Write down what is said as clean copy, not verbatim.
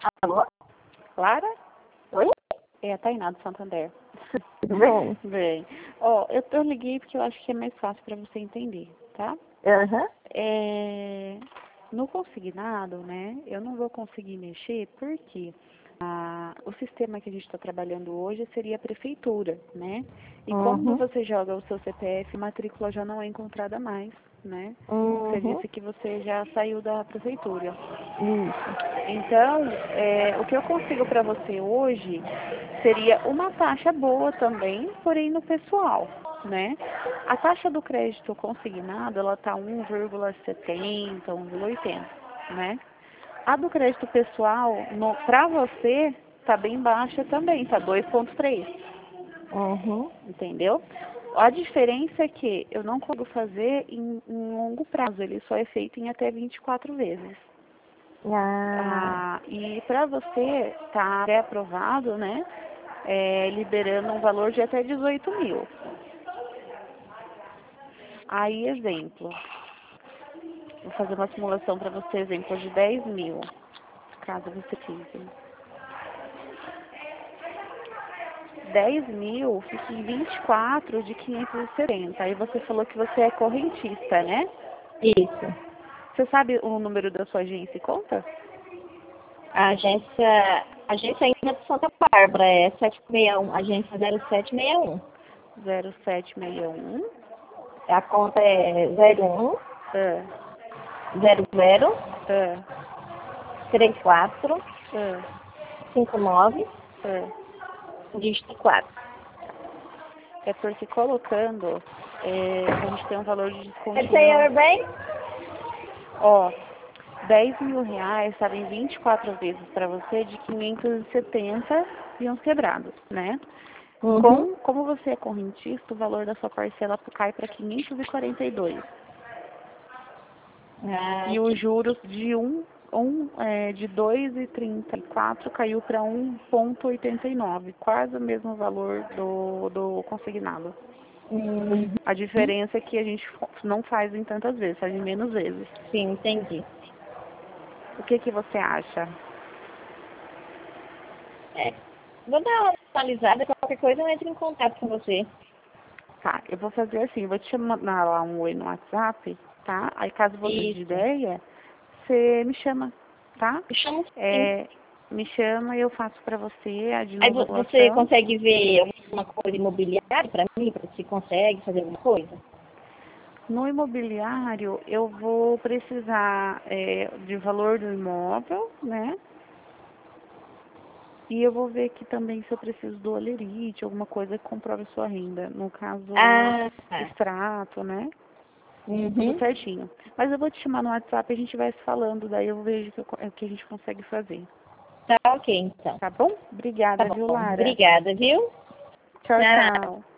Alô? Clara? Oi? É a Tainá do Santander. Tudo bem? Bem, ó, eu liguei porque eu acho que é mais fácil para você entender, tá? Aham. No consignado, né, eu não vou conseguir mexer porque o sistema que a gente está trabalhando hoje seria a prefeitura, né? E quando Uhum. você joga o seu CPF, a matrícula já não é encontrada mais, né? Você Uhum. disse que você já saiu da prefeitura. Isso. Então, o que eu consigo para você hoje seria uma taxa boa também, porém no pessoal, né? A taxa do crédito consignado, ela tá 1,70, 1,80, né? A do crédito pessoal, para você, tá bem baixa também, tá 2,3, Uhum. entendeu? A diferença é que eu não consigo fazer em longo prazo, ele só é feito em até 24 vezes. E para você estar aprovado, né, liberando um valor de até 18 mil. Aí, exemplo, vou fazer uma simulação para você, exemplo, de 10 mil, caso você quise. 10 mil fica em 24 de 570. Aí você falou que você é correntista, né? Isso. Você sabe o número da sua agência e conta? A agência ainda de Santa Bárbara é 761, agência 0761. 0761 A conta é 01 ah, 00 ah, 34 ah, 59 ah. dígito 4. É porque colocando, a gente tem um valor de Pode desconto ser bem? ó, 10 mil reais estava em 24 vezes para você de 570 e uns quebrados, né? Uhum. Como você é correntista, o valor da sua parcela cai para 542. E os juros de 2,34 caiu para 1,89, quase o mesmo valor do consignado. Uhum. A diferença é que a gente não faz em tantas vezes, faz em menos vezes. Sim, entendi. O que você acha? Vou dar uma atualizada, qualquer coisa eu entro em contato com você. Tá, eu vou fazer assim, vou te mandar lá um oi no WhatsApp, tá? Aí caso você de Isso. ideia, você me chama, tá? Me chama sim. Me chama e eu faço pra você de Aí novo a você doação. consegue ver alguma coisa imobiliária para mim, para se consegue fazer alguma coisa? No imobiliário, eu vou precisar de valor do imóvel, né? E eu vou ver aqui também se eu preciso do olerite, alguma coisa que comprove sua renda. No caso, Ah, tá. extrato, né? Tudo Uhum. certinho. Mas eu vou te chamar no WhatsApp e a gente vai se falando, daí eu vejo o que a gente consegue fazer. Tá ok, então. Tá bom? Tá Obrigada, viu, bom. Lara? Obrigada, viu? Tchau, Tchau. tchau.